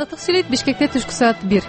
Азаттык сүйлөйт. Бишкекте түшкү саат 1.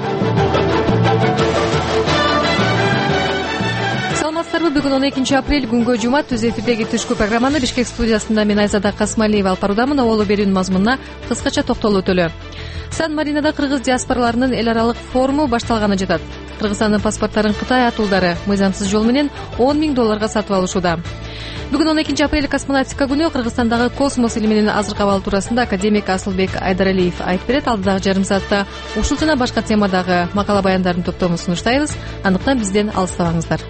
Саламатсыздарбы? Бүгүн 12 апрель, күнгө жума. Түз эфирдеги түшкү программаны Бишкек студиясында мен Айзада Касмалиева алып баруудамын. Оболу берүүнүн мазмунуна кыскача токтолуп өтөлү. Сан-Маринада кыргыз диаспораларынын эл аралык форуму башталганы жатат. Кыргызстандын паспорттарын Кытай атуулдары мыйзамсыз жол менен $10,000 сатып алышууда. Бүгүн 12 апрель космонавтика күнү. Кыргызстандагы космос илиминин азыркы абалы туурасында академик Асылбек Айдаралиев айтып берет. Алдыдагы жарым саатта ушул жана башка темадагы макала баяндардын топтомун сунуштайбыз. Андыктан бизден алыстабаңыздар.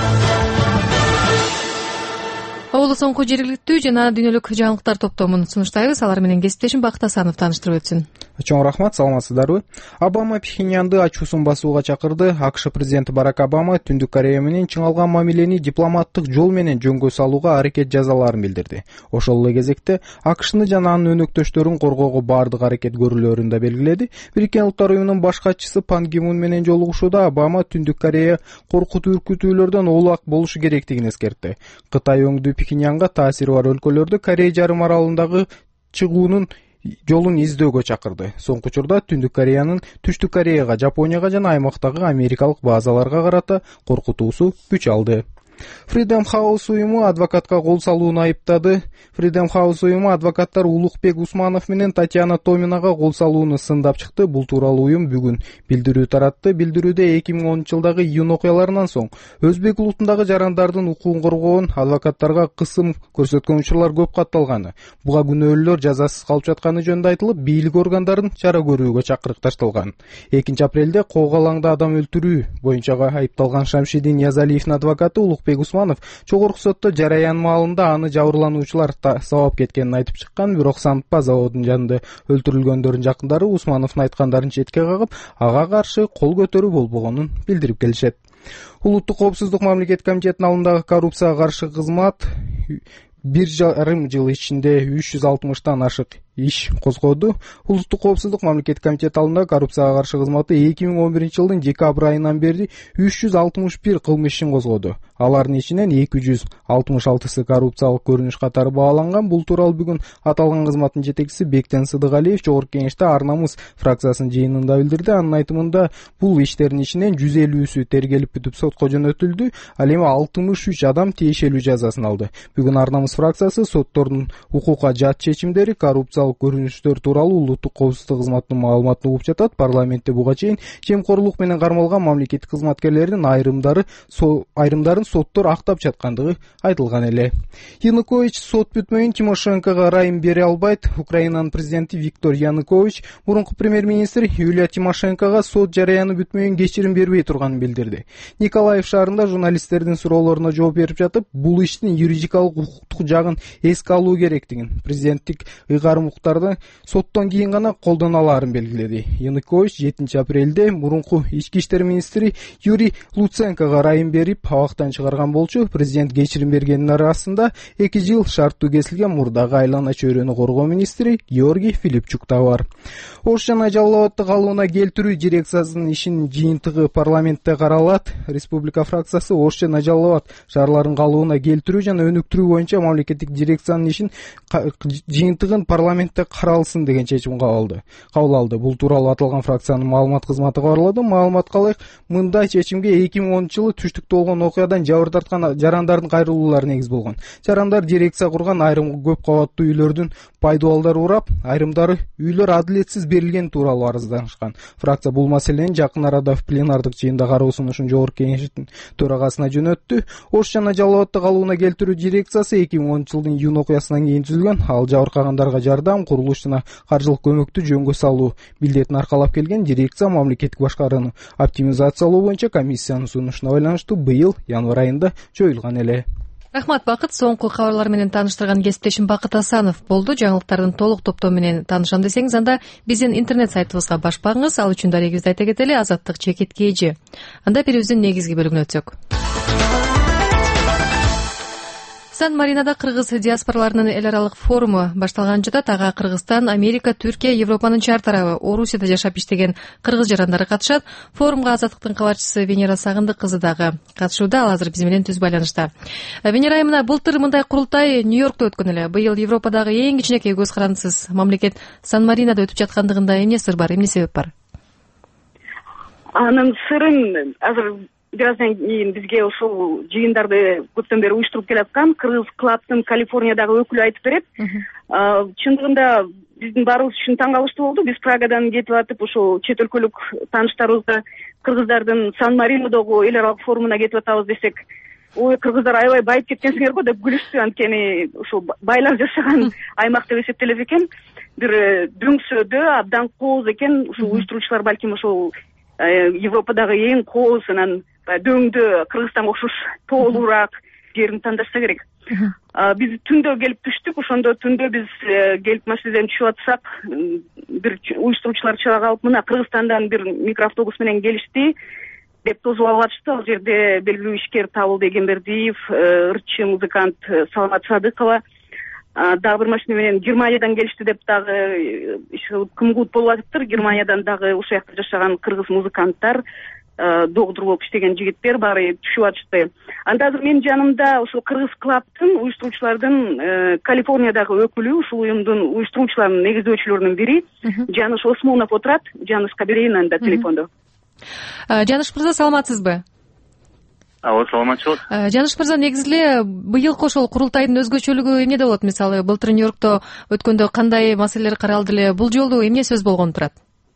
Оболу соңку жергиликтүү жана дүйнөлүк жаңылыктар топтомун сунуштайбыз. Алар менен кесиптешим Бакыт Асанов тааныштырып өтсүн. Чоң рахмат, саламатсыздарбы? Обама Пхеньянды ачуусун басууга чакырды. АКШ президенти Барак Обама Түндүк Корея менен чыңалган мамилени дипломаттык жол менен жөнгө салууга аракет жасааларын билдирди. Ошол эле кезекте АКШны жана анын өнөктөштөрүн коргоого баардык аракет көрүлөрүн да белгиледи. Бириккен Улуттар уюмунун баш катчысы Пан Ги Мун менен жолугушууда Обама Түндүк Корея коркутуу үркүтүүлөрдөн улак болушу керектигин эскертти. Кытай өңдүү Пхеньянга таасири бар өлкөлөрдү Корея жарым аралындагы чыгуунун жолун издөөгө чакырды. Соңку учурда Түндүк Кореянын Түштүк Кореяга, Жапонияга жана аймактагы америкалык базаларга карата коркутуусу күч алды. Freedom House уюму адвокатка кол салууну айыптады. Freedom House уюму адвокаттар Улукбек Усманов менен Татьяна Томинага кол салууну сындап чыкты. Бул тууралуу уюм бүгүн билдирүү таратты. Билдирүүдө 2010-жылдагы июнь окуяларынан соң өзбек улутундагы жарандардын укугун коргоон адвокаттарга кысым көрсөткөн учурлар көп катталганы, буга күнөөлүүлөр жазасыз калып жатканы жөнүндө айтылып, бийлик органдарын чара көрүүгө чакырыкташталган. 2 апрелде Коогалаңда адам өлтүрүү боюнча айыпталган Шамшидин Язалиевдин адвокаты Улукбек Усманов чогорку сотто жараян маалында аны жабырлануучулар сабап кеткенин айтып чыккан, бирок Сампа заводунун жанында өлтүрүлгөндөрдүн жакындары Усмановдун айткандарын четке кагып, ага каршы кол көтөрүү болбогонун билдирип келишет. Улуттук коопсуздук мамлекеттик комитетинин алдындагы коррупцияга каршы кызмат 1,5 жыл ичинде 360тан ашык иш козгоду. Улуттук коопсуздук мамлекеттик комитет алдында коррупцияга каршы кызматы 2011-жылдын декабрь айынан бери 361 кылмыш ишин козгоду. Алардын ичинен 266сы коррупциялык көрүнүш катары бааланган. Бул тууралуу бүгүн аталган кызматтын жетекчиси Бектен Сыдыгалиев Жогорку Кеңеште Ар намыс фракциясынын жыйынында билдирди. Анын айтымында бул иштердин ичинен 150сү тергелип бүтүп сотко жөнөтүлдү. Ал эми 63 адам тиешелүү жазасын алды. Бүгүн Ар намыс фракциясы соттордун укукка жат чечимдери, коррупциялык көрүнүштөр тууралуу улуттук коопсуздук кызматынын маалыматын угуп жатат. Парламентте буга чейин жемкорлук менен кармалган мамлекеттик кызматкерлердин айрымдарын соттор актап жаткандыгы айтылган эле. Янукович сот бүтмөйүн Тимошенкого ырайым бере албайт. Украинанын президенти Виктор Янукович мурунку премьер-министр Юлия Тимошенкого сот жараяны бүтмөйүн кечирим бербей турганын билдирди. Николаев шаарында журналисттердин суроолоруна жооп берип жатып, бул иштин юридикалык укуктук жагын эске алуу керектигин, президенттик ыйгарым укуктарды соттон кийин гана колдоно алаарын белгиледи. Янукович 7 апрелде мурунку ички иштер министри Юрий Луценкого ырайым берип абактан чыгарган болчу. Президент кечирим бергендин арасында 2 жыл шарттуу кесилген мурдагы айлана чөйрөнү коргоо министри Георгий Филипчук да бар. Ош жана Жалал Абадты калыбына келтирүү дирекциясынын ишинин жыйынтыгы парламентте каралат. Республика фракциясы Ош жана Жалал Абад шаарларын калыбына келтирүү жана өнүктүрүү боюнча мамлекеттик дирекциянын ишин жыйынтыгын парламентте каралсын деген чечим кабыл алды. Бул тууралуу аталган фракциянын маалымат кызматы кабарлады. Маалыматка ылайык, мындай чечимге 2010-жылы Түштүктө болгон окуядан жабыр тарткан жарандардын кайрылуулары негиз болгон. Жарандар дирекция курган айрым көп кабаттуу үйлөрдүн пайдубалдары урап, айрымдары үйлөр адилетсиз берилген тууралуу арызданышкан. Фракция бул маселени жакын арада пленардык жыйында кароо сунушун Жогорку Кеңештин төрагасына жөнөттү. Ош жана Жалал Абадты калыбына келтирүү дирекциясы 2010-жылдын июнь окуясынан кийин түзүлгөн. Ал жабыркагандарга жардам, курулуш жана каржылык көмөктү жөнгө салуу милдетин аркалап келген. Дирекция мамлекеттик башкарууну оптимизациялоо боюнча комиссиянын сунушуна байланыштуу быйыл январь айында жоюлган эле. Рахмат, Бакыт. Соңку кабарлар менен тааныштырган кесиптешим Бакыт Асанов болду. Жаңылыктардын толук топтому менен таанышам десеңиз, анда биздин интернет сайтыбызга баш багыңыз. Ал үчүн дарегибизди айта кетели: Азаттык /KG. Анда берүүбүздүн негизги бөлүгүнө өтсөк. Сан-Маринада кыргыз диаспораларынын эл аралык форуму башталган жатат. Ага Кыргызстан, Америка, Түркия, Европанын чар тарабы, Орусияда жашап иштеген кыргыз жарандары катышат. Форумга Азаттыктын кабарчысы Венера Сагындык кызы дагы катышууда. Ал азыр биз менен түз байланышта. Венера айымына, былтыр мындай курултай Нью-Йоркто өткөн эле. Быйыл Европадагы эң кичинекей көз карандысыз мамлекет Сан-Маринада өтүп жаткандыгында эмне сыр бар, эмне себеп бар? Анын сырын азыр бираздан кийин бизге ушул жыйындарды көптөн бери уюштуруп келаткан Кыргыз клабтын Калифорниядагы өкүлү айтып берет. Чындыгында биздин баарыбыз үчүн таң калыштуу болду. Биз Прагадан кетип атып, ушул чет өлкөлүк тааныштарыбызга кыргыздардын Сан-Маринодогу эл аралык форумуна кетип атабыз десек, ой, кыргыздар аябай байып кеткенсиңер го деп күлүштү. Анткени ушул байлар жашаган аймак деп эсептелет экен. Бир дөңсөөдө абдан кооз экен. Ушул уюштуруучулар балким ошол Европадагы эң кооз анан дөңдө Кыргызстанга окшош тоолуураак жерин тандашса керек. Биз түндө келип түштүк. Ошондо түндө биз келип машинеден түшүп атсак, бир уюштуруучулар чыга калып, мына Кыргызстандан бир микроавтобус менен келишти деп тосуп алышты. Ал жерде белгилүү ишкер Табылды Эгембердиев, ырчы музыкант Саламат Садыкова, дагы бир машина менен Германиядан келишти деп дагы кымгут болуп атыптыр. Германиядан дагы ушул жакта жашаган кыргыз музыканттар, доктор болуп иштеген жигиттер баары түшүп атышты. Анда азыр менин жанымда ушул Кыргыз клабтын уюштуруучулардын Калифорниядагы өкүлү, ушул уюмдун уюштуруучуларынын негиздөөчүлөрүнүн бири Жаныш Осмонов отурат. Жанышка берейин анда телефонду. Жаныш мырза, саламатсызбы? Саламатчылык. Жаныш мырза, негизи эле быйылкы ошол курултайдын өзгөчөлүгү эмнеде болот? Мисалы, былтыр Нью-Йоркто өткөндө кандай маселелер каралды эле? Бул жолу эмне сөз болгон турат?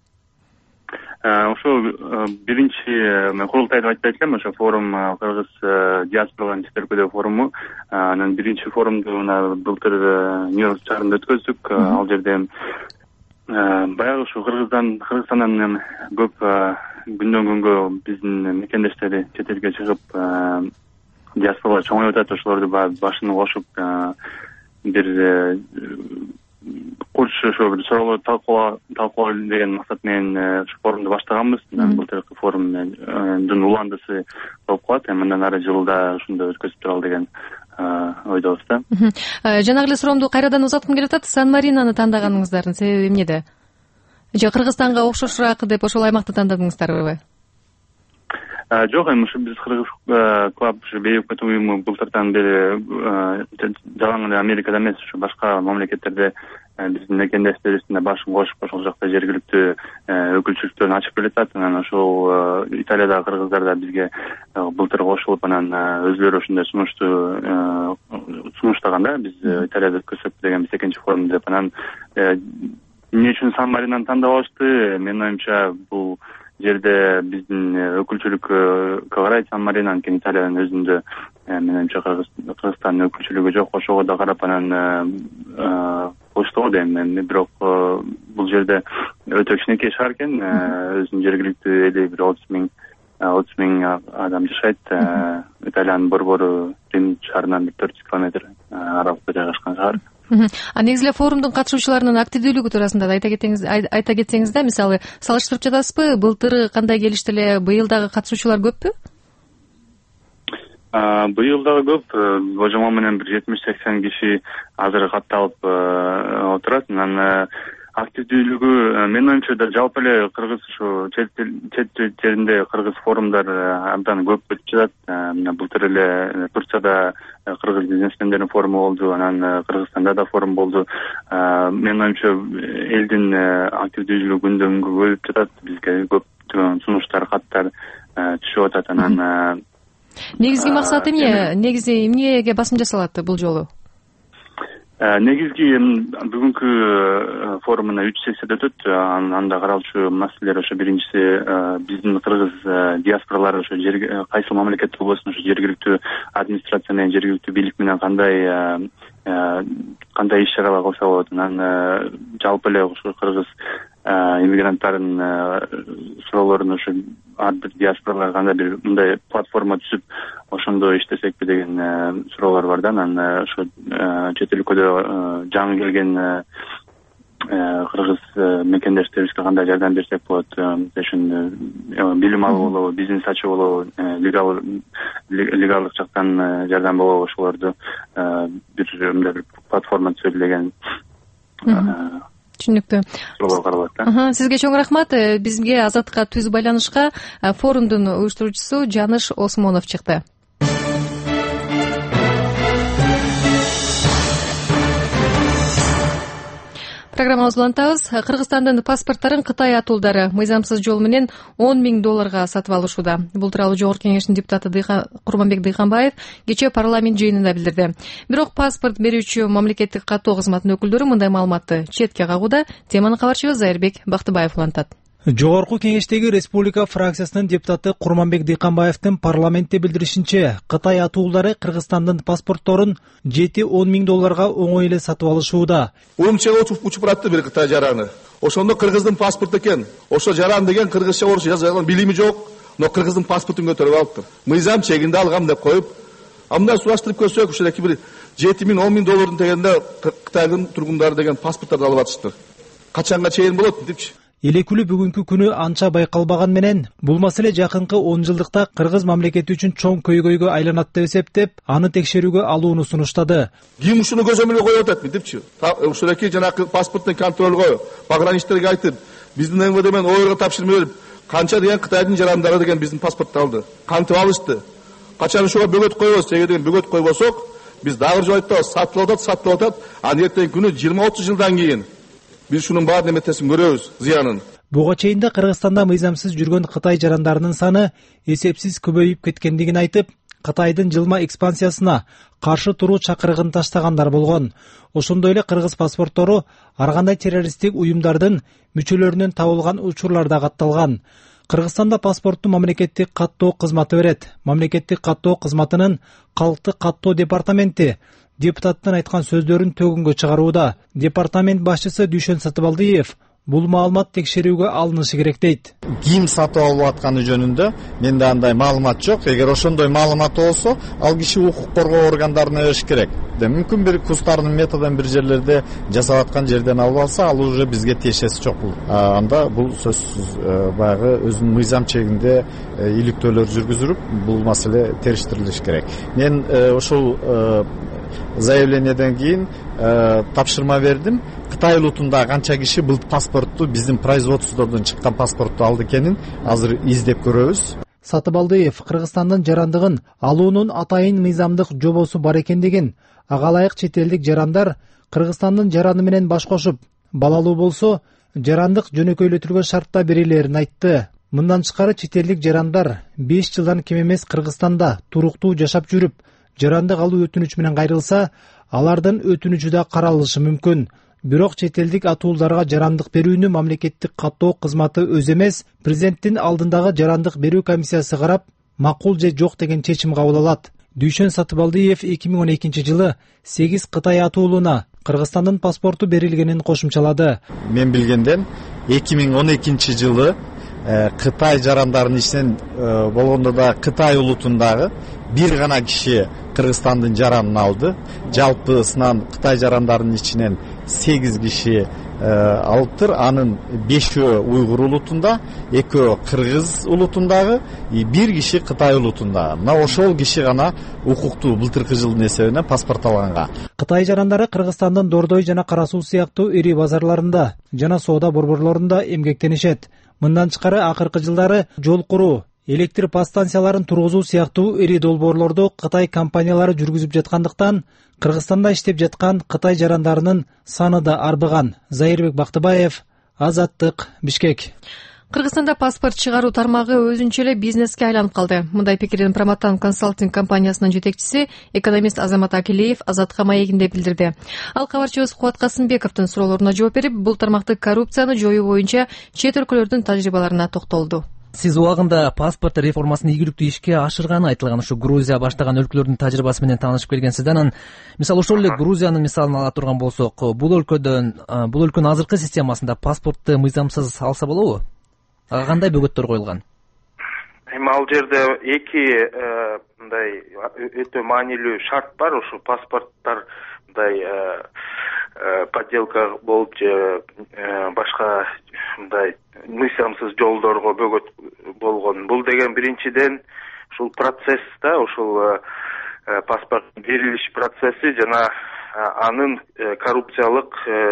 Ошол биринчи курултай деп айтпайт элем, ошо форум Кыргыз диаспораларынын чет өлкөдөгү форуму. Анан биринчи форумду мына былтыр Нью-Йорк шаарында өткөздүк. Ал жерде баягы ушу Кыргызстандан көп күндөн күнгө биздин мекендештери чет элге чыгып диаспоралар чоңоюп атат. Ошолорду башын кошуп бир курчу ошо бир суроолорду талкуулоо деген максат менен ушу форумду баштаганбыз. Былтыркы форумдун уландысы болуп калат. Мындан ары жылда ушундой өткөзүп туралы деген ойдобуз да. Жанагы эле суроомду кайрадан узаткым келип атат. Сан-Маринаны тандаганыңыздардын себеби эмнеде? Же Кыргызстанга окшошураак деп ошол аймакты тандадыңыздарбы? Жок, эми ушу биз Кыргыз клаб ушу бейөкмөт уюму былтырдан бери жалаң эле Америкада эмес, ушу башка мамлекеттерде биздин мекендештерибиздин башын кошуп, ошол жакта жергиликтүү өкүлчүлүктөрүн ачып келатат. Анан ошол Италиядагы кыргыздар да бизге былтыр кошулуп, анан өзүлөрү ошондой сунуштаган да, биз Италияда өткөзсөк деген биз экинчи форум деп. Анан эмне үчүн Сан-Маринаны тандап алышты? Менин оюмча, бул жерде биздин өкүлчүлүккө карайт Сан-Марина, анткени Италиянын өзүндө менин оюмча Кыргызстандын өкүлчүлүгү жок. Ошого да карап анан кошту го дейм. Бирок бул жерде өтө кичинекей шаар экен, өзүнүн жергиликтүү эли бир 30 миң адам жашайт. Италиянын борбору Рим шаарынан 400 километр аралыкта жайгашкан шаар. Негизи эле форумдун катышуучуларынын активдүүлүгү туурасында айта кетсеңиз да, мисалы салыштырып жатасызбы? Былтыр кандай келишти эле, быйыл дагы катышуучулар көппү? Быйыл дагы көп. Божомол менен бир 70-80 киши азыр катталып отурат. Анан активдүүлүгү менин оюмча да жалпы эле Кыргыз ушу чет жеринде Кыргыз форумдар абдан көп өтүп жатат. Мына былтыр эле Турцияда Кыргыз бизнесмендердин форуму болду, анан Кыргызстанда да форум болду. Менин оюмча элдин активдүүлүгү күндөн күнгө көбөйүп жатат. Бизге көптөгөн сунуштар, каттар түшүп атат. Анан негизги максаты эмне? Негизи эмнеге басым жасалат бул жолу? Негизги бүгүнкү форумуна 3 сессияда өтөт. Анда каралчу маселелер ошо биринчиси биздин кыргыз диаспоралары ошо кайсы мамлекетте болбосун ошо жергиликтүү администрация менен, жергиликтүү бийлик менен кандай иш чаралар кылса болот. Анан жалпы эле ошо кыргыз иммигранттардын суроолорун ошо ар бир диаспоралар кандай бир мындай платформа түзүп ошондо иштесекпи деген суроолор бар да. Анан ошо чет өлкөдө жаңы келген кыргыз мекендештерибизге кандай жардам берсек болот, ошон билим алуу болобу, бизнес ачуу болобу, легалдык жактан жардам болобу, ошолорду мындай бир платформа түзөлү деген түшүнүктүү. Каралат да. Сизге чоң рахмат. Бизге Азатка түз байланышка форумдун уюштуруучусу Жаныш Осмонов чыкты. Программабызды улантабыз. Кыргызстандын паспорттарын Кытай атуулдары мыйзамсыз жол менен $10,000 сатып алышууда. Бул тууралуу Жогорку Кеңештин депутаты Курманбек Дыйканбаев кечээ парламент жыйынында билдирди. Бирок паспорт берүүчү мамлекеттик каттоо кызматынын өкүлдөрү мындай маалыматты четке кагууда. Теманы кабарчыбыз Зайырбек Бактыбаев улантат. Жогорку Кеңештеги Республика фракциясынын депутаты Курманбек Дыйканбаевдин парламентте билдиришинче, Кытай атуулдары Кыргызстандын паспортторун $7-10,000 оңой эле сатып алышууда. Умчага учуп баратты бир Кытай жараны. Ошондо кыргыздын паспорту экен. Ошо жаран деген кыргызча орусча жазган билими жок, но кыргыздын паспортун көтөрүп алыптыр. Мыйзам чегинде алгам деп коюп, амда сураштырып көрсөк, ошондой бир $7,000-10,000 дегенде Кытайдын тургундары деген паспорттарды алып атыштыр. Качанга чейин болот депчи. Элекүлүү бүгүнкү күнү анча байкалбаган менен, бул маселе жакынкы 10 жылдыкта кыргыз мамлекети үчүн чоң көйгөйгө айланат деп эсептеп, аны текшерүүгө алууну сунуштады. Ким ушуну көзөмөлгө коюп атат депчи. Ушундагы жанагы паспорттун контролго, пограничтерге айтып, биздин МВД менен ойга тапшырма берип, канча деген Кытайдын жарандары деген биздин паспортту алды. Кантип алышты. Качан ушуга бөгөт койбос, эге деген бөгөт койбосок, биз дагы жол айтабыз, сатылып атат, анын эртең күнү 20-30 жылдан кийин биз шунун баарын эметесин көрөбүз, зыянын. Буга чейин да Кыргызстанда мыйзамсыз жүргөн Кытай жарандарынын саны эсепсиз көбөйүп кеткендигин айтып, Кытайдын жылма экспансиясына каршы туруу чакырыгын таштагандар болгон. Ошондой эле кыргыз паспорттору ар кандай террористтик уюмдардын мүчөлөрүнөн табылган учурларда катталган. Кыргызстанда паспортту мамлекеттик каттоо кызматы берет. Мамлекеттик каттоо кызматынын калктык каттоо департаменти депутаттын айткан сөздөрүн төгүнгө чыгарууда. Департамент башчысы Дүйшөн Сатыбалдиев бул маалымат текшерүүгө алынышы керек дейт. Ким сатып алып атканы жөнүндө менде андай маалымат жок. Эгер ошондой маалымат болсо, ал киши укук коргоо органдарына бериш керек. Мүмкүн бир кустардын методун бир жерлерде жасап аткан жерден алып алса, ал уже бизге тиешеси жок бул. Анда бул сөзсүз баягы өзүнүн мыйзам чегинде иликтөөлөр жүргүзүлүп, бул маселе териштирилиш керек. Мен ошол заявлениеден кийин тапшырма бердим. Кытай улутунда канча киши бул паспортту, биздин производстводон чыккан паспортту алды экенин азыр издеп көрөбүз. Сатыбалдиев Кыргызстандын жарандыгын алуунун атайын мыйзамдык жобосу бар экендигин, ага ылайык чет элдик жарандар Кыргызстандын жараны менен баш кошуп, балалуу болсо, жарандык жөнөкөйлөтүлгөн шартта берилерин айтты. Мындан тышкары чет элдик жарандар 5 жылдан кем эмес Кыргызстанда туруктуу жашап жүрүп, жарандык алуу өтүнүч менен кайрылса, алардын өтүнүчү да каралышы мүмкүн. Бирок чет элдик атуулдарга жарандык берүүнү мамлекеттик каттоо кызматы өз эмес, президенттин алдындагы жарандык берүү комиссиясы карап, макул же жок деген чечим кабыл алат. Дүйшөн Сатыбалдиев 2012 жылы 8 Кытай атуулуна Кыргызстандын паспорту берилгенин кошумчалады. Мен билгенден 2012 жылы Кытай жарандарынын ичинен болгондо да Кытай улутундагы бир гана киши Кыргызстандын жаранын алды. Жалпысынан Кытай жарандарынын ичинен 8 киши алыптыр. Анын 5-өө Уйгур улутунда, 2-өө Кыргыз улутундагы, 1 киши Кытай улутунда. Мына ошол киши гана укуктуу былтыркы жылдын эсебинен паспорт алганга. Кытай жарандары Кыргызстандын Дордой жана Кара Суу сыяктуу ири базарларында жана соода борборлорунда эмгектенишет. Мындан тышкары акыркы жылдары жол куруу, электр подстанцияларын тургузуу сыяктуу ири долбоорлорду Кытай компаниялары жүргүзүп жаткандыктан, Кыргызстанда иштеп жаткан Кытай жарандарынын саны да арбыган. Зайырбек Бактыбаев, Азаттык, Бишкек. Кыргызстанда паспорт чыгаруу тармагы өзүнчө эле бизнеске айланып калды. Мындай пикирин Проматан консалтинг компаниясынын жетекчиси, экономист Азамат Акилеев Азатка маегинде билдирди. Ал кабарчыбыз Кубат Касымбековдун суроолоруна жооп берип, бул тармакты коррупцияны жоюу боюнча чет өлкөлөрдүн тажрыйбаларына токтолду. Сиз убагында паспорт реформасын ийгиликтүү ишке ашырганы айтылган ушу Грузия баштаган өлкөлөрдүн тажрыйбасы менен таанышып келгенсиз. Анан мисалы ошол эле Грузиянын мисалын ала турган болсок, бул өлкөнүн азыркы системасында паспортты мыйзамсыз алса болобу? Ага кандай бөгөттөр коюлган? Эми ал жерде эки мындай өтө маанилүү шарт бар. Ушу паспорттор мындай подделка болуп же башка мындай мыйзамсыз жолдорго бөгөт болгон. Бул деген биринчиден ушул процесста, ушул паспорт берилиш процесси жана анын коррупциялык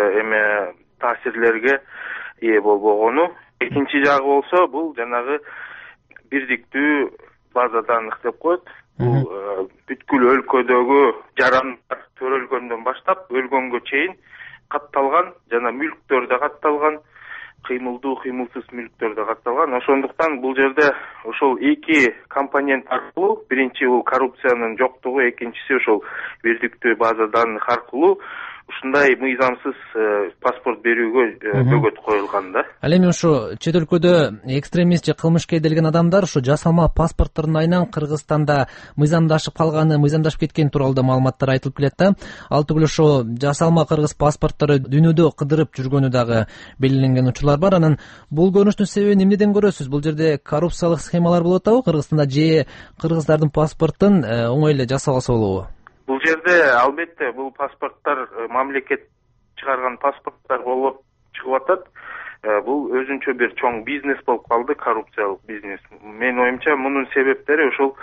таасирлерге ээ болбогону. Экинчи жагы болсо, бул жанагы бирдиктүү база данных деп коет. Бул бүткүл өлкөдөгү жарандар төрөлгөндөн баштап өлгөнгө чейин катталган жана мүлктөр да катталган, кыймылдуу, кыймылсыз мүлктөр да катталган. Ошондуктан бул жерде ошол эки компонент аркылуу, биринчи бул коррупциянын жоктугу, экинчиси ошол бирдиктүү база данных аркылуу ушундай мыйзамсыз паспорт берүүгө бөгөт коюлган да. Ал эми ушу чет өлкөдө экстремист же кылмышка эделген адамдар ушу жасалма паспорттордун айынан Кыргызстанда мыйзамдашып калганы, мыйзамдашып кеткени тууралуу да маалыматтар айтылып келет да. Ал түгүл ошо жасалма кыргыз паспорттору дүйнөдө кыдырып жүргөнү дагы белгиленген учурлар бар. Анан бул көрүнүштүн себебин эмнеден көрөсүз? Бул жерде коррупциялык схемалар болуп атабы Кыргызстанда же кыргыздардын паспортун оңой эле жасап алса болобу? Бул жерде албетте бул паспорттор мамлекет чыгарган паспорттор болуп чыгып атат. Бул өзүнчө бир чоң бизнес болуп калды, коррупциялык бизнес. Менин оюмча мунун себептери ошол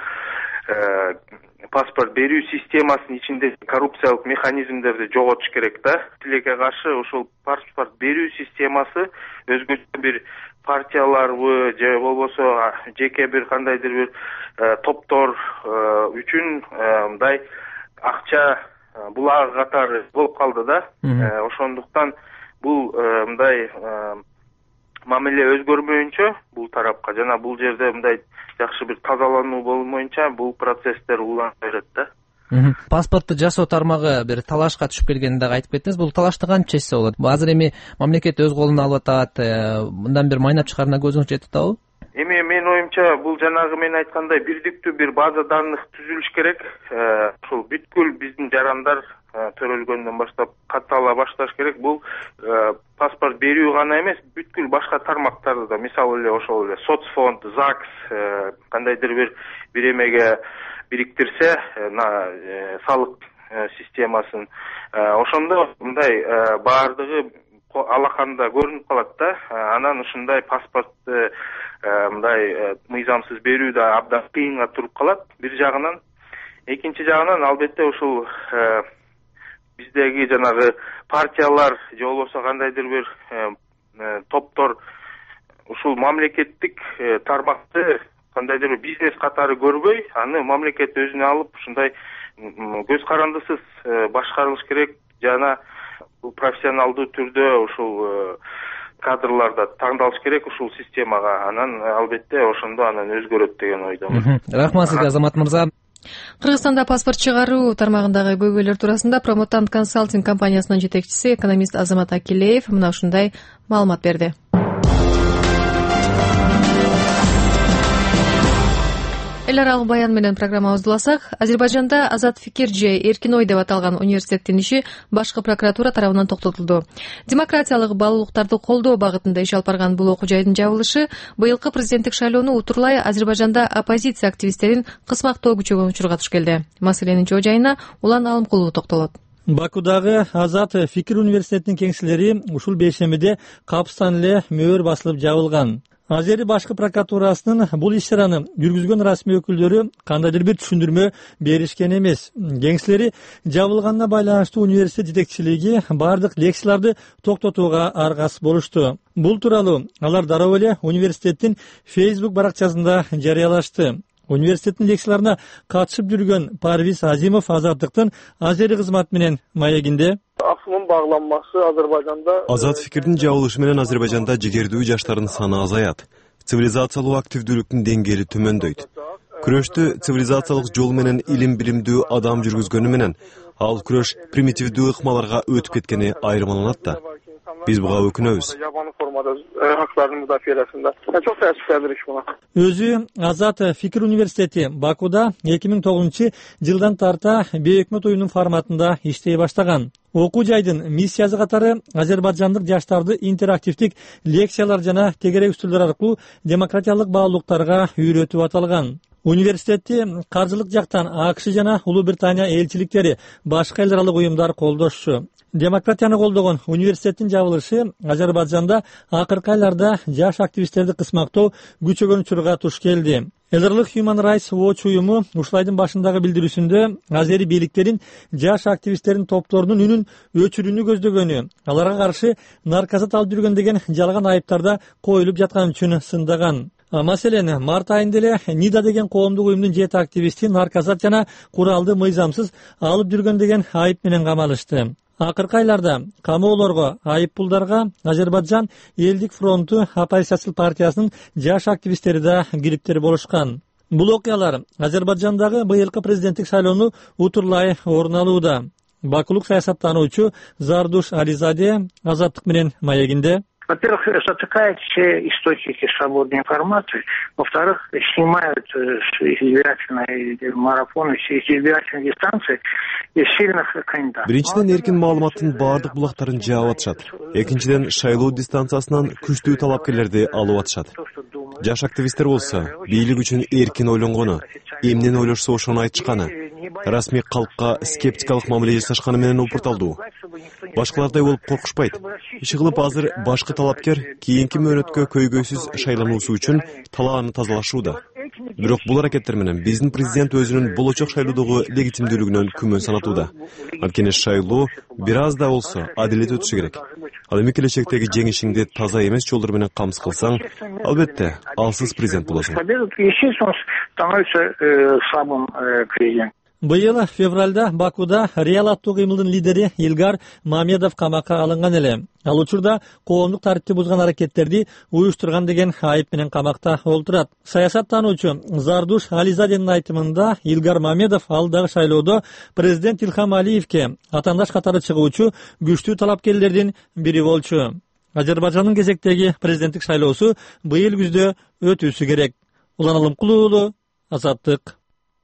паспорт берүү системасынын ичинде коррупциялык механизмдерди жоготуш керек да. Тилекке каршы ошол паспорт берүү системасы өзгөчө бир партияларбы же болбосо жеке бир кандайдыр бир топтор үчүн мындай акча булагы катары болуп калды да. Ошондуктан бул мындай мамиле өзгөрмөйүнчө бул тарапка жана бул жерде мындай жакшы бир тазалануу болмоюнча бул процесстер улана берет да. Паспортту жасоо тармагы бир талашка түшүп келгенин дагы айтып кеттиңиз. Бул талашты кантип чечсе болот? Азыр эми мамлекет өз колуна алып атат, мындан бир майнап чыгарына көзүңүз жетип атабы? Эми менин оюмча бул жанагы мен айткандай бирдиктүү бир база данных түзүлүш керек. Ушул бүткүл биздин жарандар төрөлгөндөн баштап каттала башташ керек. Бул паспорт берүү гана эмес, бүткүл башка тармактарды да, мисалы эле ошол эле соцфонд, ЗАГС кандайдыр бир эмеге бириктирсе, салык системасын, ошондо мындай баардыгы алаканда көрүнүп калат да. Анан ушундай паспортты мындай мыйзамсыз берүү да абдан кыйынга туруп калат бир жагынан. Экинчи жагынан албетте ушул биздеги жанагы партиялар же болбосо кандайдыр бир топтор ушул мамлекеттик тармакты кандайдыр бир бизнес катары көрбөй, аны мамлекет өзүнө алып ушундай көз карандысыз башкарылыш керек жана бул профессионалдуу түрдө ушул кадрларда тандалыш керек ушул системага. Анан албетте ошондо анан өзгөрөт деген ойдомун. Рахмат сизге, Азамат мырза. Кыргызстанда паспорт чыгаруу тармагындагы көйгөйлөр туурасында Промотант консалтинг компаниясынын жетекчиси, экономист Азамат Акилеев мына ушундай маалымат берди. Эл аралык баян менен программабызды уласак, Азербайжанда Азат Фикир же Эркин ой деп аталган университеттин иши башкы прокуратура тарабынан токтотулду. Демократиялык баалуулуктарды колдоо багытында иш алып барган бул окуу жайдын жабылышы быйылкы президенттик шайлоону утурлай Азербайжанда оппозиция активисттерин кысмактоо күчөгөн учурга туш келди. Маселенин жоо жайына Улан Алымкулов токтолот. Бакудагы Азат Фикир университетинин кеңселери ушул бейшембиде капыстан эле мөөр басылып жабылган. Азери башкы прокуратурасынын бул иш-чараны жүргүзгөн расмий өкүлдөрү кандайдыр бир түшүндүрмө беришкен эмес. Кеңселери жабылганына байланыштуу университет жетекчилиги бардык лекцияларды токтотууга аргасыз болушту. Бул тууралуу алар дароо эле университеттин Facebook баракчасында жарыялашты. Университеттин лекцияларына катышып жүргөн Парвиз Азимов Азаттыктын Азери кызмат менен маегинде аксынын багланмасы Азербайжанда Азат Фикирдин жабылышы менен Азербайжанда жигердүү жаштардын саны азаят. Цивилизациялуу активдүүлүктүн деңгээли төмөндөйт. Күрөштү цивилизациялык жол менен илим билимдүү адам жүргүзгөнү менен ал күрөш примитивдүү ыкмаларга өтүп кеткени айырмаланат да. Биз буга өкүнөбүз. Өзү Азат Фикир университети Бакуда 2009-жылдан тарта бейөкмөт уюмдун форматында иштей баштаган. Окуу жайдын миссиясы катары азербайжандык жаштарды интерактивдик лекциялар жана тегерек үстөлдөр аркылуу демократиялык баалуулуктарга үйрөтүп аталган. Университетти каржылык жактан АКШ жана Улуу Британия элчиликтери, башка эл аралык уюмдар колдошчу. Демократияны колдогон университеттин жабылышы Азербайжанда акыркы айларда жаш активисттерди кысмактоо күчөгөн учурга туш келди. Эл аралык Human Rights Watch уюму ушул айдын башындагы билдирүүсүндө азери бийликтерин жаш активисттердин топторунун үнүн өчүрүүнү көздөгөнү, аларга каршы наркозат алып жүргөн деген жалган айыптарда коюлуп жаткан үчүн сындаган. Маселен, март айында эле НИДА деген коомдук уюмдун 7 активисти наркозат жана куралды мыйзамсыз алып жүргөн деген айып менен камалышты. Акыркы айларда камоолорго, айыппулдарга Азербайжан элдик фронту оппозициялык партиясынын жаш активисттери да кириптер болушкан. Бул окуялар Азербайжандагы быйылкы президенттик шайлоону утурлай орун алууда. Бакулук саясаттануучу Зардуш Ализаде Азаттык менен маегинде: Во-первых, затыкают все источники свободной информации. Во-вторых, снимают с избирательной марафона, с избирательной дистанции из сильных кандидатов. Биринчиден, эркин маалыматтын баардык булактарын жаап атышат. Экинчиден, шайлоо дистанциясынан күчтүү талапкерлерди алып атышат. Жаш активисттер болсо, бийлик үчүн эркин ойлонгону, эмнени ойлошсо ошону айтышканы, расмий калкка скептикалык мамиле жасашканы менен упурталдуу. Башкалардай болуп коркушпайт. Иши кылып азыр башкы талапкер кийинки мөөнөткө көйгөйсүз шайлануусу үчүн талааны тазалашууда. Бирок бул аракеттер менен биздин президент өзүнүн болочок шайлоодогу легитимдүүлүгүнөн күмөн санатууда. Анткени шайлоо бир аз да болсо адилет өтүшү керек. Ал эми келечектеги жеңишиңди таза эмес жолдор менен камсыз кылсаң, албетте алсыз президент болосуң. Быйыл февралда Бакуда Реал аттуу кыймылдын лидери Илгар Мамедов камакка алынган эле. Ал учурда коомдук тартипти бузган аракеттерди уюштурган деген айып менен камакта олтурат. Саясаттануучу Зардуш Ализаденин айтымында Илгар Мамедов алдагы шайлоодо президент Илхам Алиевке атаандаш катары чыгуучу күчтүү талапкерлердин бири болчу. Азербайжандын кезектеги президенттик шайлоосу быйыл күздө өтүүсү керек. Улан Алымкулуу уулу, Азаттык.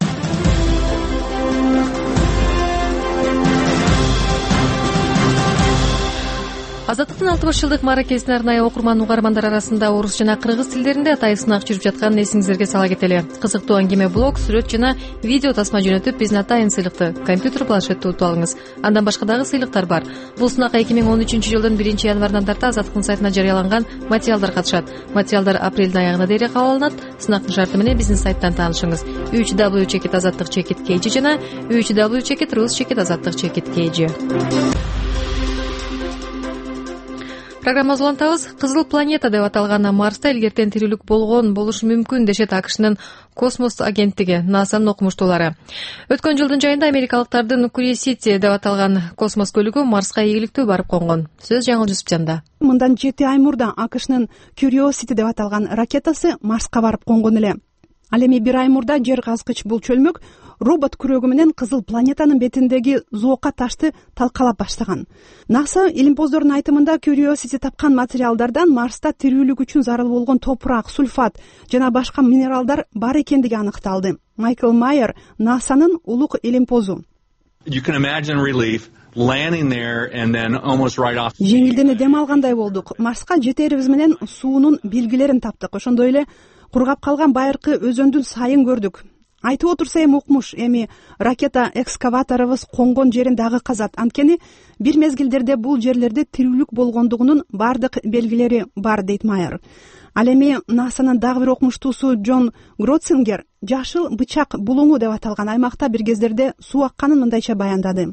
Азаттыктын 60 жылдык мааракесине арнайы окурман угармандар арасында орус жана кыргыз тилдеринде атайын сынак жүрүп жатканын эсиңиздерге сала кетели. Кызыктуу аңгеме блог, сүрөт жана видео тасма жөнөтүп биздин атайын сыйлыкты компьютер, планшетти утуп алыңыз. Андан башка дагы сыйлыктар бар. Бул сынакка 2013 жылдын 1 январынан тарта Азаттыктын сайтына жарыяланган материалдар катышат. Материалдар апрелдин аягына дейин кабыл алынат. Сынактын шарты менен биздин сайттан таанышыңыз. www.azattik.kg жана www.rus.azattik.kg. Программабызды улантабыз. Кызыл планета деп аталган Марста илгертен тирүүлүк болушу мүмкүн дешет АКШнын космос агенттиги, НАСАнын окумуштуулары. Өткөн жылдын жайында америкалыктардын Curiosity деп аталган космос көлүгү Марска ийгиликтүү барып конгон. Сөз Жаңыл Жусупжанда. Мындан 7 ай мурда АКШнын Curiosity деп аталган ракетасы Марска барып конгон эле. Ал эми 1 ай мурда жер казгыч бул чөлмөк робот күрөгү менен кызыл планетанын бетиндеги зоока ташты талкалап баштаган. НАСА илимпоздордун айтымында Curiosity тапкан материалдардан Марста тирүүлүк үчүн зарыл болгон топурак, сульфат жана башка минералдар бар экендиги аныкталды. Майкл Майер НАСАнын улук илимпозу. Жеңилдене дем алгандай болдук. Марска жетерибиз менен суунун билгилерин таптык. Ошондой эле кургап калган байыркы өзөндүн сайын көрдүк. Айтып отурса эми укмуш, эми ракета экскаваторубуз конгон жерин дагы казат. Анткени бир мезгилдерде бул жерлерде тирүүлүк болгондугунун бардык белгилери бар, дейт Майер. Ал эми НАСАнын дагы бир окумуштуусу Джон Гроцингер жашыл бычак булуңу деп аталган аймакта бир кездерде суу акканын мындайча баяндады.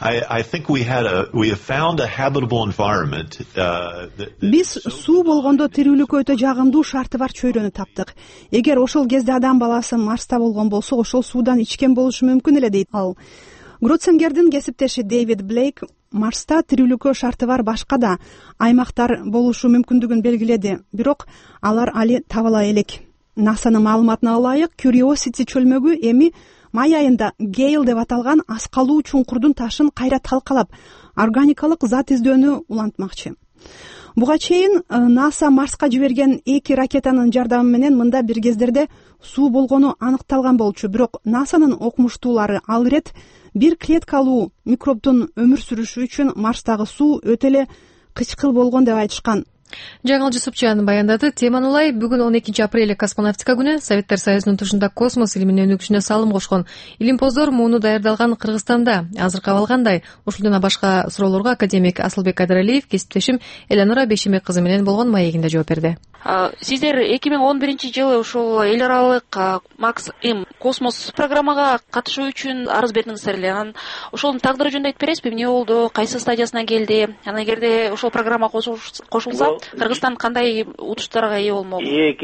Биз суу болгондо тирүүлүккө өтө жагымдуу шарты бар чөйрөнү таптык. Эгер ошол кезде адам баласы Марста болгон болсо, ошол суудан ичкен болушу мүмкүн эле, дейт ал. Гроцингердин кесиптеши Дэвид Блейк Марста тирүүлүккө шарты бар башка да аймактар болушу мүмкүндүгүн белгиледи, бирок алар али табыла элек. НАСАнын маалыматына ылайык, Curiosity чөлмөгү эми май айында Гейл деп аталган аскалуу чуңкурдун ташын кайра талкалап, органикалык зат издөөнү улантмакчы. Буга чейин НАСА Марска жиберген 2 ракетанын жардамы менен мында бир кездерде суу болгону аныкталган болчу, бирок НАСАнын окумуштуулары ал ирет бир клеткалуу микробдун өмүр сүрүшү үчүн Марстагы суу өтө эле кычкыл болгон деп айтышкан. Жаңыл Жусупчан баяндады. Теманы улай, бүгүн 12 апрель космонавтика күнү. Советтер Союзунун тушунда космос илиминин өнүгүшүнө салым кошкон илимпоздор муну даярдалган Кыргызстанда азыр кабылгандай. Ушул жана башка суроолорго академик Асылбек Айдаралиев кесиптешим Эланура Бешимек кызы менен болгон маегинде жооп берди. Сиздер 2011-жылы ушул эл аралык Макс М космос программага катышуу үчүн арыз бердиңиздер эле. Анан ошонун тагдыры жөнүндө айтып бересизби? Эмне болду? Кайсы стадиясына келди? Анан эгерде ошол программа кошулса, Кыргызстан кандай утуштарга ээ болмок?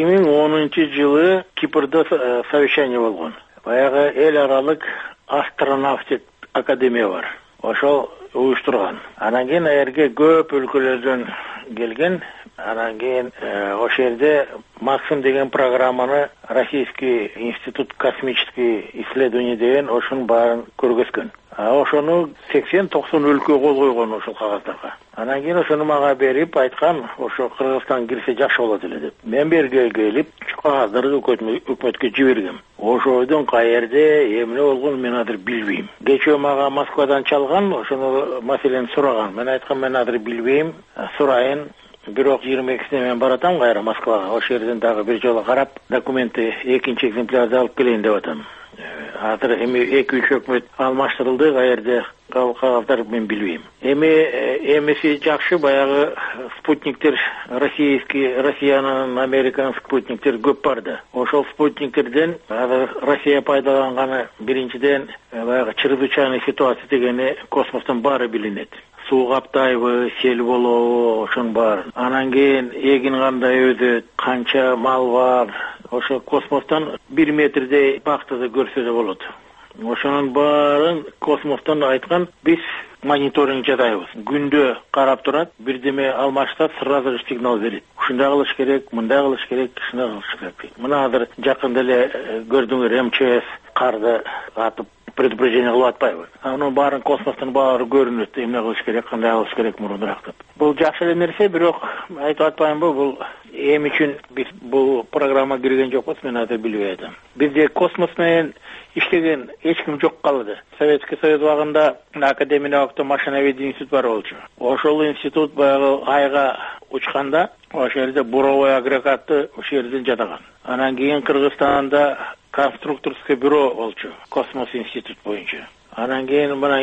2010-жылы Кипрде совещание болгон. Баягы эл аралык астронавтик академия бар. Ошол уюштурган. Анан кийин эрге көп өлкөлөрдөн келген. Анан кийин ошол жерде Максим деген программаны Российский институт космических исследований деген ошонун баарын көргөзгөн. Ошону 80-90 өлкө кол койгон ошол кагаздарга. Анан кийин ошону мага берип айткан, ошо Кыргызстан кирсе жакшы болот эле деп. Мен берге келип, кагаздарды өкмөткө жибергем. Ошойдон каерде эмне болгон мен азыр билбейм. Кечээ мага Москвадан чалган, ошону маселени сураган. Мен айткам, мен азыр билбейм, сурайын. Бирок 22-сине мен баратам кайра Москвага. Ошол жерден дагы бир жолу карап, документти экинчи экземплярды алып келейин деп атам. Азыр эми 2-3 өкмөт алмаштырылды, каерде кагаздар мен билбейм. Эмеси жакшы, баягы спутниктер Россиянын, Американын спутниктер көп барды. Ошол спутниктерден Россия пайдаланганы биринчиден баягы чрезвычайный ситуация дегени космостон баары билинет. Суу каптайбы, сел болобу, ошонун баарын. Анан кийин эгин кандай өтөт, канча мал бар. Ошо космостон 1 метрдей бактыды көрсө да болот. Ошонун баарын космостон айткан, биз мониторинг жасайбыз. Күндө карап турат, бирдеме алмаштап, сразу сигнал берет. Ушундай кылыш керек, мындай кылыш керек, ушундай кылыш керек. Мына азыр жакында эле көрдүңөр, МЧС карды атып предупреждение кылып атпайбы. Анын баарын космостон баары көрүнөт, эмне кылыш керек, кандай кылыш керек мурунураак деп. Бул жакшы эле нерсе, бирок айтып атпаймынбы, бул эми үчүн биз бул программа кирген жокпуз, мен азыр билбей атам. Бизде космос менен иштеген эч ким жок калды. Советский Союз убагында академия убакта машиноведение институт бар болчу. Ошол институт баягы айга учканда, ошол жерде буровой агрегатты ошол жерден жатаган. Анан кийин Кыргызстанда конструкторское бюро болчу, космос институт боюнча. Анан кийин мына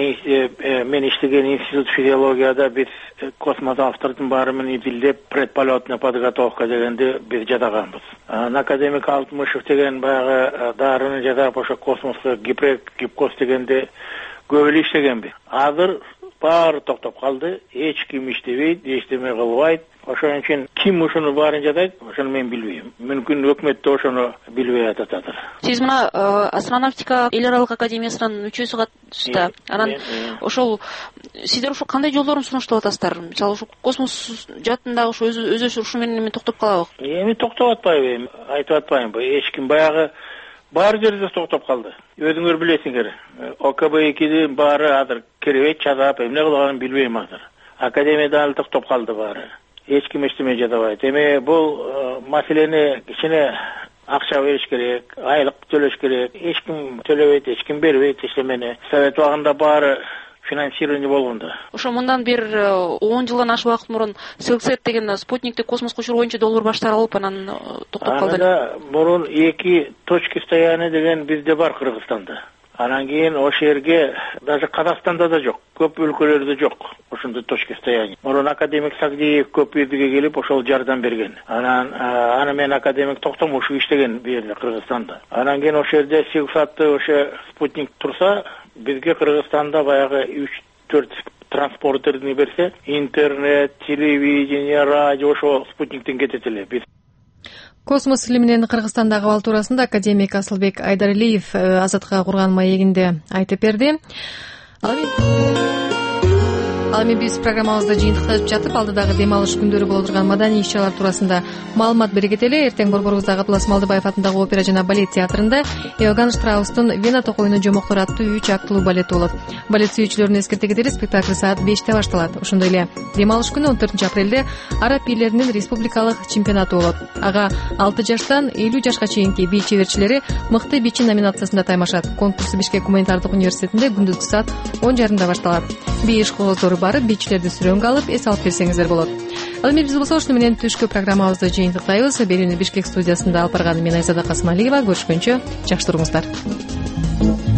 мен иштеген институт физиологияда биз космонавттардын баары менен изилдеп, предполетная подготовка дегенде биз жатаганбыз. Академик Алтымышев деген баягы дарыны жатап ошо космоско гипкоз дегенде көп эле иштегенбиз. Азыр баары токтоп калды, эч ким иштебейт, эчтеме кылбайт. Ошон үчүн ким ушуну баарын жатат, ошону мен билбейм. Мүмкүн өкмөт да ошону билбей атат. Сиз мына астронавтика эл аралык академиясынын мүчөсү катышта. Анан ошол сиздер ушул кандай жолдорун сунуштап атасыздар? Мисалы ушул космос жаатындагы ушу өзү ушу менен токтоп калабы? Эми токтоп атпайбы, айтып атпаймынбы. Эч ким баягы бар жерде токтоп калды. Өзүңөр билесиңер. ОКБ-2дин баары азыр керебет чадап, эмне кылганын билбейм азыр. Академияда ал токтоп калды баары. Эч ким эчтеме жатабайт. Эми бул маселени кичине акча бериш керек, айлык төлөш керек. Эч ким төлөбөйт, эч ким бербейт эчтемени. Совет убагында баары финансирование болгондо. Ошо мындан бир 10 жылдан ашык убакыт мурун Селсет деген спутникти космоско учуруу боюнча долбоор баштырылып, анан токтоп калды. Анда мурун 2 точки стояния деген бизде бар Кыргызстанда. Анан кийин ошол жерге даже Казакстанда да жок, көп өлкөлөрдө жок ошондой точки стояния. Мурун академик Сагдиев көп бизге келип ошол жардам берген. Анан аны мен академик Токтомушев иштеген бу жерде Кыргызстанда. Анан кийин ошол жерде Сигсатты ошо спутник турса, бизге Кыргызстанда баягы 3-4 транспортерни берсе, интернет, телевидение, радио ошо спутниктен кетет эле. Космос илиминин Кыргызстандагы абал туурасында академик Асылбек Айдаралиев Азатка курган маегинде айтып берди. Ал эми биз программабызды жыйынтыктап жатып, алдыдагы дем алыш күндөрү боло турган маданий иш-чаралар туурасында маалымат бере кетели. Эртең Борборугуздагы Абдулас Малдыбаев атындагы опера жана балет театрында Иоганн Штраустун Вена токоюнун жомоктор аттуу 3 актылуу балети болот. Балет сүйүүчүлөрүнө эскерте кетели, спектакль саат 5-те башталат. Ошондой эле дем алыш күнү 14 апрелде араб бийлеринин республикалык чемпионаты болот. Ага 6 жаштан 50 жашка чейинки бий чеберчилери мыкты бийчи номинациясында таймашат. Конкурс Бишкек гуманитардык университетинде күндүзгү саат 10:30 башталат. Бий иш-кооздору барып, бийчилерди сүрөнгө алып, эс алып берсеңиздер болот. ал эми биз болсо ушуну менен түшкү программабызды жыйынтыктайбыз. Берүүнү Бишкек студиясында алып барган мен Айзада Касымалиева. Көрүшкөнчө жакшы туруңуздар.